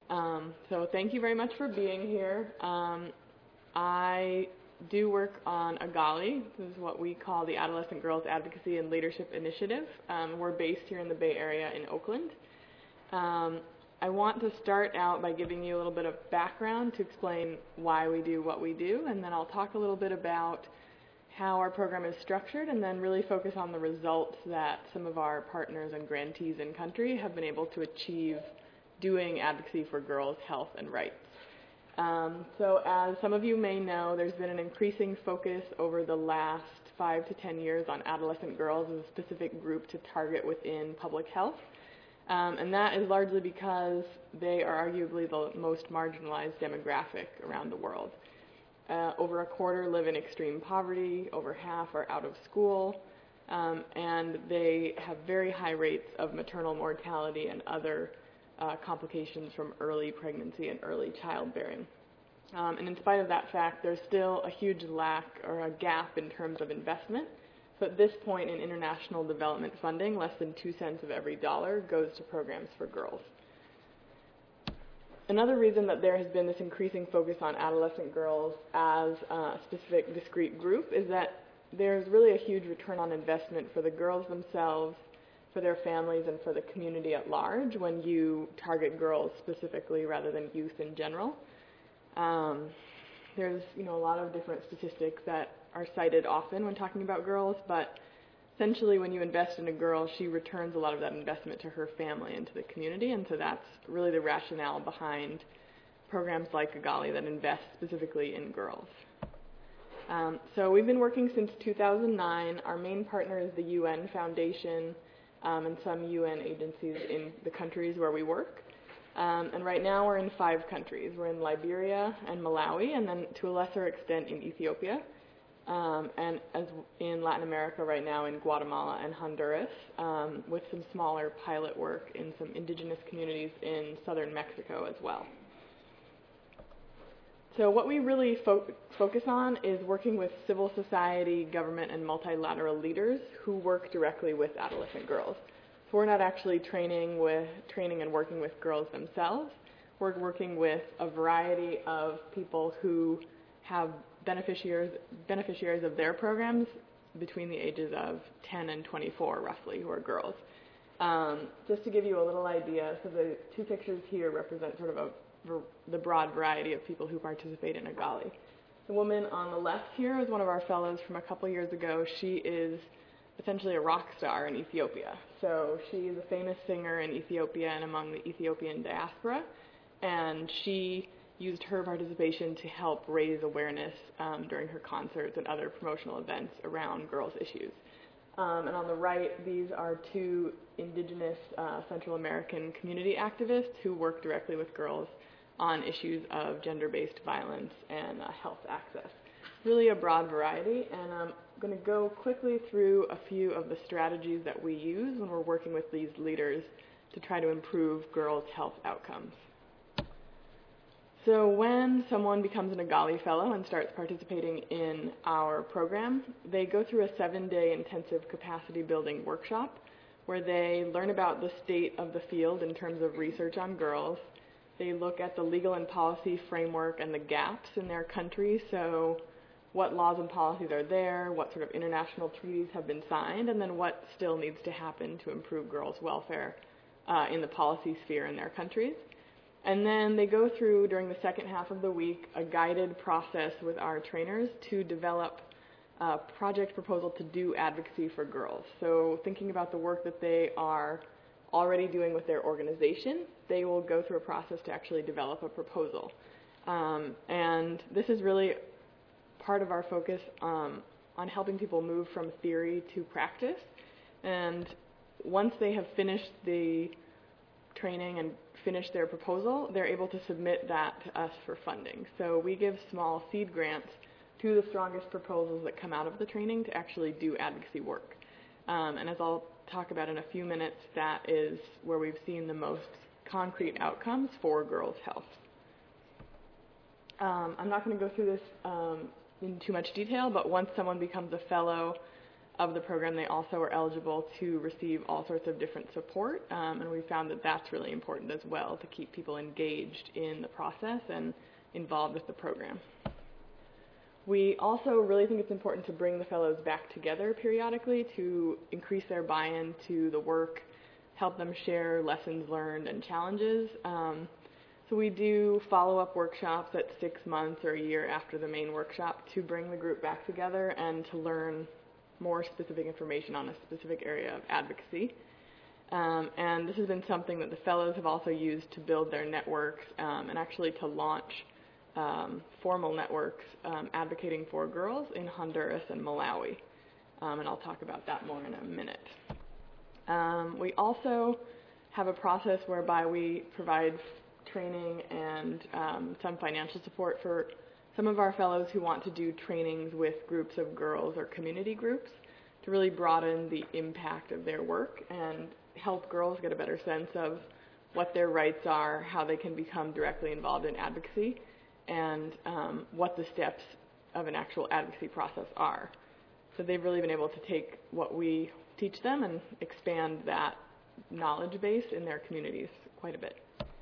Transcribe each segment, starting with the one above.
So thank you very much for being here. I do work on AGALI. This is what we call the Adolescent Girls Advocacy and Leadership Initiative. We're based here in the Bay Area in Oakland. I want to start out by giving you a little bit of background to explain why we do what we do, and then I'll talk a little bit about how our program is structured, and then really focus on the results that some of our partners and grantees in country have been able to achieve doing advocacy for girls' health and rights. So as some of you may know, there's been an increasing focus over the last 5 to 10 years on adolescent girls as a specific group to target within public health. And that is largely because they are arguably the most marginalized demographic around the world. Over a quarter live in extreme poverty, over half are out of school, and they have very high rates of maternal mortality and other complications from early pregnancy and early childbearing. And in spite of that fact, there's still a huge lack or a gap in terms of investment. So at this point in international development funding, less than 2 cents of every dollar goes to programs for girls. Another reason that there has been this increasing focus on adolescent girls as a specific discrete group is that there's really a huge return on investment for the girls themselves, for their families, and for the community at large when you target girls specifically rather than youth in general. There's a lot of different statistics that are cited often when talking about girls, but essentially when you invest in a girl, she returns a lot of that investment to her family and to the community, and so that's really the rationale behind programs like AGALI that invest specifically in girls. So we've been working since 2009. Our main partner is the UN Foundation and some UN agencies in the countries where we work. And right now we're in 5 countries. We're in Liberia and Malawi, and then to a lesser extent in Ethiopia. And as in Latin America right now in Guatemala and Honduras, with some smaller pilot work in some indigenous communities in southern Mexico as well. So what we really focus on is working with civil society, government, and multilateral leaders who work directly with adolescent girls. So we're not actually training and working with girls themselves. We're working with a variety of people who have beneficiaries of their programs between the ages of 10 and 24, roughly, who are girls. Just to give you a little idea, so the 2 pictures here represent sort of the broad variety of people who participate in AGALI. The woman on the left here is one of our fellows from a couple years ago. She is essentially a rock star in Ethiopia. So she is a famous singer in Ethiopia and among the Ethiopian diaspora, and she used her participation to help raise awareness during her concerts and other promotional events around girls' issues. And on the right, these are 2 indigenous Central American community activists who work directly with girls on issues of gender-based violence and health access. Really a broad variety, and I'm going to go quickly through a few of the strategies that we use when we're working with these leaders to try to improve girls' health outcomes. So when someone becomes an AGALI fellow and starts participating in our program, they go through a 7-day intensive capacity building workshop where they learn about the state of the field in terms of research on girls. They look at the legal and policy framework and the gaps in their country, so what laws and policies are there, what sort of international treaties have been signed, and then what still needs to happen to improve girls' welfare in the policy sphere in their countries. And then they go through, during the second half of the week, a guided process with our trainers to develop a project proposal to do advocacy for girls. So thinking about the work that they are already doing with their organization, they will go through a process to actually develop a proposal. And this is really part of our focus on helping people move from theory to practice. And once they have finished the training and finish their proposal, they're able to submit that to us for funding. So we give small seed grants to the strongest proposals that come out of the training to actually do advocacy work. And as I'll talk about in a few minutes, that is where we've seen the most concrete outcomes for girls' health. I'm not going to go through this in too much detail, but once someone becomes a fellow, of the program, they also are eligible to receive all sorts of different support, and we found that that's really important as well, to keep people engaged in the process and involved with the program. We also really think it's important to bring the fellows back together periodically to increase their buy-in to the work, help them share lessons learned and challenges. So we do follow-up workshops at 6 months or a year after the main workshop to bring the group back together and to learn more specific information on a specific area of advocacy. And this has been something that the fellows have also used to build their networks and actually to launch formal networks advocating for girls in Honduras and Malawi. And I'll talk about that more in a minute. We also have a process whereby we provide training and some financial support for some of our fellows who want to do trainings with groups of girls or community groups to really broaden the impact of their work and help girls get a better sense of what their rights are, how they can become directly involved in advocacy, and what the steps of an actual advocacy process are. So they've really been able to take what we teach them and expand that knowledge base in their communities quite a bit.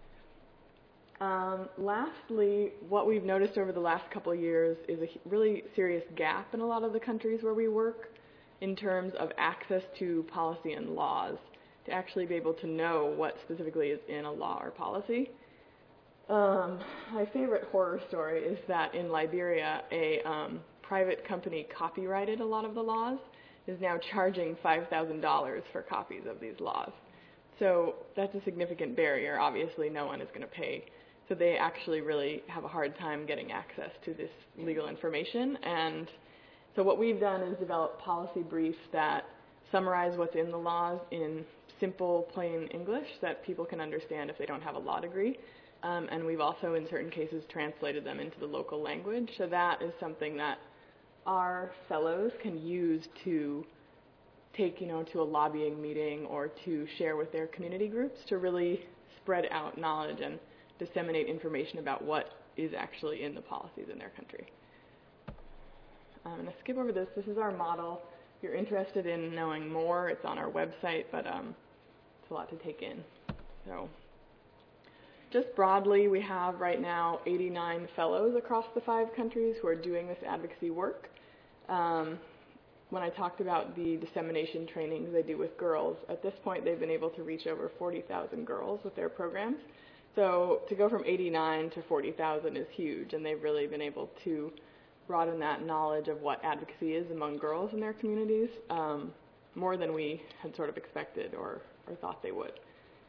Lastly, what we've noticed over the last couple of years is a really serious gap in a lot of the countries where we work in terms of access to policy and laws, to actually be able to know what specifically is in a law or policy. My favorite horror story is that in Liberia, a private company copyrighted a lot of the laws, is now charging $5,000 for copies of these laws. So that's a significant barrier. Obviously, no one is going to pay. So they actually really have a hard time getting access to this legal information. And so what we've done is develop policy briefs that summarize what's in the laws in simple, plain English that people can understand if they don't have a law degree. And we've also, in certain cases, translated them into the local language. So that is something that our fellows can use to take, to a lobbying meeting or to share with their community groups to really spread out knowledge and disseminate information about what is actually in the policies in their country. I'm going to skip over this. This is our model. If you're interested in knowing more, it's on our website, but it's a lot to take in. So just broadly, we have right now 89 fellows across the 5 countries who are doing this advocacy work. When I talked about the dissemination trainings they do with girls, at this point they've been able to reach over 40,000 girls with their programs. So to go from 89 to 40,000 is huge, and they've really been able to broaden that knowledge of what advocacy is among girls in their communities more than we had sort of expected or thought they would.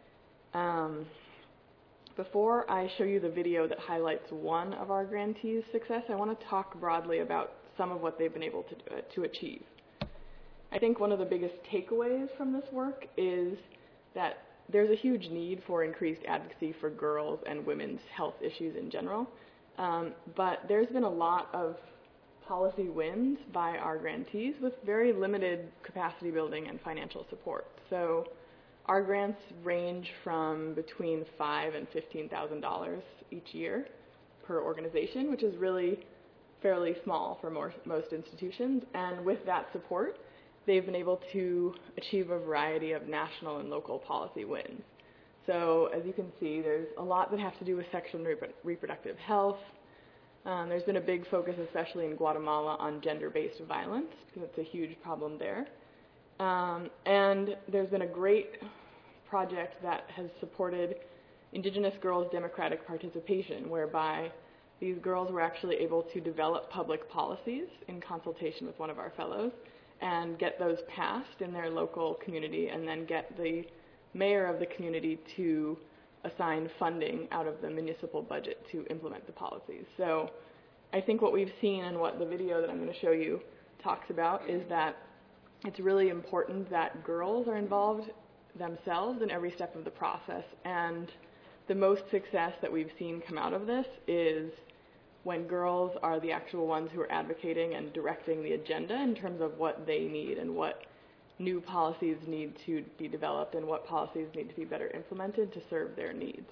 Before I show you the video that highlights one of our grantees' success, I want to talk broadly about some of what they've been able to achieve. I think one of the biggest takeaways from this work is that there's a huge need for increased advocacy for girls and women's health issues in general, but there's been a lot of policy wins by our grantees with very limited capacity building and financial support. So our grants range from between $5,000 and $15,000 each year per organization, which is really fairly small for most institutions. And with that support, they've been able to achieve a variety of national and local policy wins. So as you can see, there's a lot that have to do with sexual and reproductive health. There's been a big focus, especially in Guatemala, on gender-based violence, because it's a huge problem there. And there's been a great project that has supported Indigenous girls' democratic participation, whereby these girls were actually able to develop public policies in consultation with one of our fellows and get those passed in their local community, and then get the mayor of the community to assign funding out of the municipal budget to implement the policies. So I think what we've seen and what the video that I'm going to show you talks about is that it's really important that girls are involved themselves in every step of the process. And the most success that we've seen come out of this is when girls are the actual ones who are advocating and directing the agenda in terms of what they need and what new policies need to be developed and what policies need to be better implemented to serve their needs.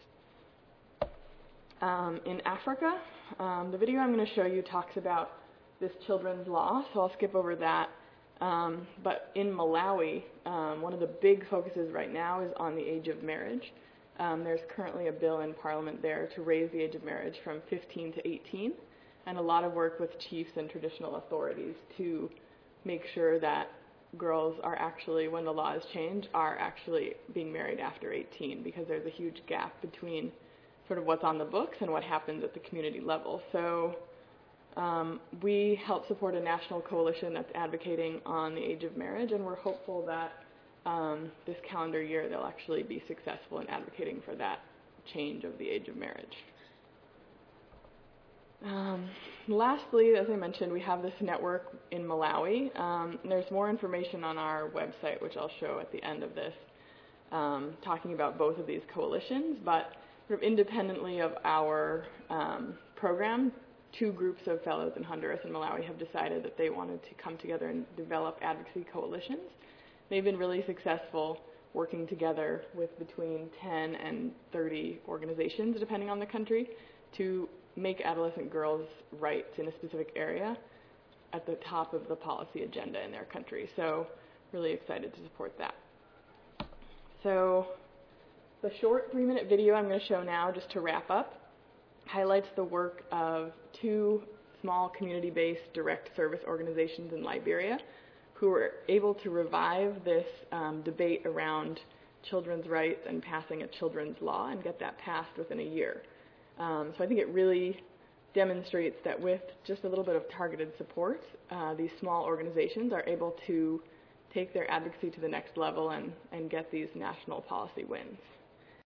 In Africa, the video I'm going to show you talks about this children's law, so I'll skip over that. But in Malawi, one of the big focuses right now is on the age of marriage. There's currently a bill in Parliament there to raise the age of marriage from 15 to 18, and a lot of work with chiefs and traditional authorities to make sure that girls are actually, when the laws change, are actually being married after 18, because there's a huge gap between sort of what's on the books and what happens at the community level. So we help support a national coalition that's advocating on the age of marriage, and we're hopeful that this calendar year they'll actually be successful in advocating for that change of the age of marriage. Lastly, as I mentioned, we have this network in Malawi. There's more information on our website, which I'll show at the end of this, talking about both of these coalitions. But sort of independently of our program, two groups of fellows in Honduras and Malawi have decided that they wanted to come together and develop advocacy coalitions. They've been really successful working together with between 10 and 30 organizations, depending on the country, to make adolescent girls' rights in a specific area at the top of the policy agenda in their country. So really excited to support that. So the short 3-minute video I'm going to show now, just to wrap up, highlights the work of two small community-based direct service organizations in Liberia who were able to revive this debate around children's rights and passing a children's law and get that passed within a year. So I think it really demonstrates that with just a little bit of targeted support, these small organizations are able to take their advocacy to the next level and get these national policy wins.